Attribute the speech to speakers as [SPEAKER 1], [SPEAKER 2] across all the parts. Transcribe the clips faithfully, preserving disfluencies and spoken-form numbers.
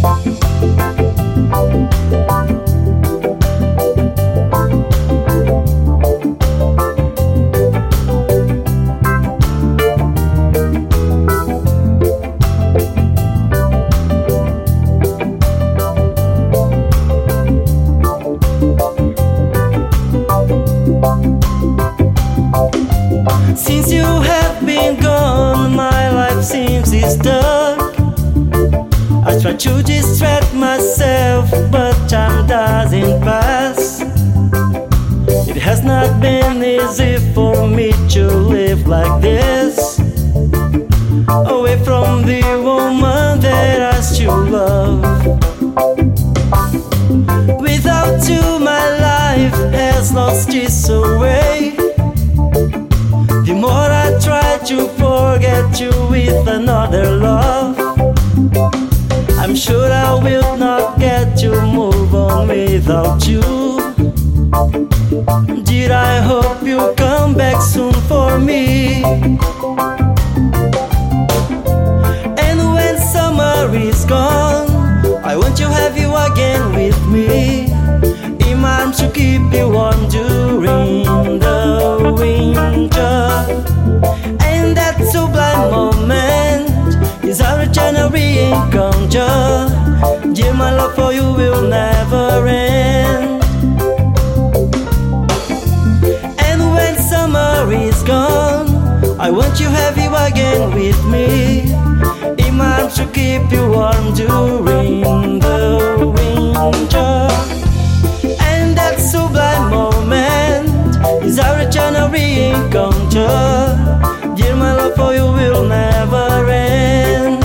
[SPEAKER 1] Since you have been gone, my life seems stuck. I try to distract myself, but time doesn't pass. It has not been easy for me to live like this, away from the woman that I still love. Without you, my life has lost its way. The more I try to forget you with another love, I'm sure I will not get to move on without you. Did I hope you come back soon for me? And when summer is gone, I want to have you again with me, in my arms to keep you warm during the winter. And that sublime moment is our eternal encounter. Dear, my love for you will never end. And when summer is gone, I want to have you again with me, in my arms to keep you warm during the winter. And that sublime moment is our eternal encounter. Dear, my love for you will never end.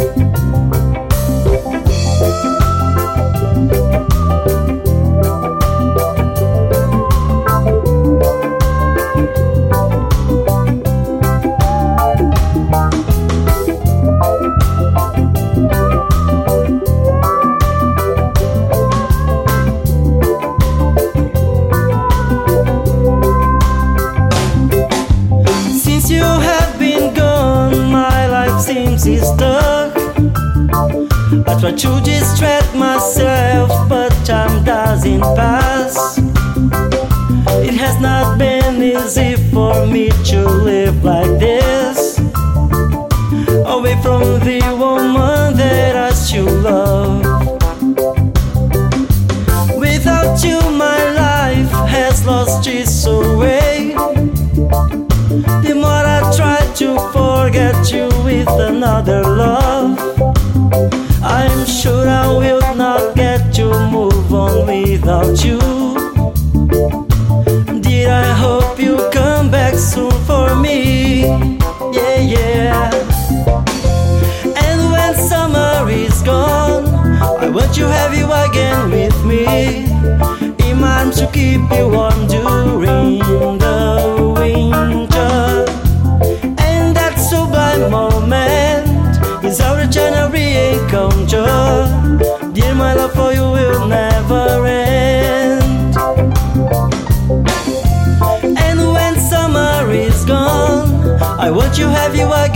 [SPEAKER 1] Since you have been gone, my life seems stuck. I try to distract myself, but time doesn't pass. It has not been easy for me to live like this, away from the woman that I still love. Without you, my life has lost its way. The more I try to forget you with another love, I'm sure I will not get to move on without you. Did I hope you come back soon for me? Yeah, yeah. And when summer is gone, I want to have you again with me, in my arms to keep you warm during the winter. And that sublime moment is our eternal encounter. Dear, my love for you will never end. And when summer is gone, I want to have you again